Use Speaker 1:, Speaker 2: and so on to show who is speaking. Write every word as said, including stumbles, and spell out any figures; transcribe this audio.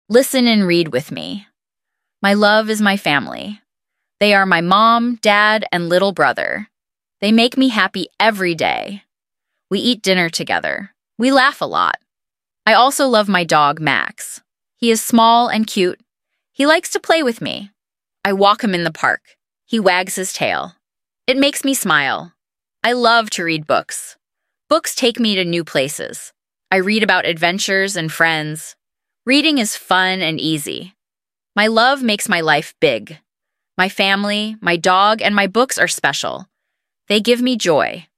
Speaker 1: Listen and read with me. My love is my family. They are my mom, dad, and little brother. They make me happy every day. We eat dinner together. We laugh a lot. I also love my dog, Max. He is small and cute. He likes to play with me. I walk him in the park. He wags his tail. It makes me smile. I love to read books. Books take me to new places. I read about adventures and friends. Reading is fun and easy. My love makes my life big. My family, my dog, and my books are special. They give me joy.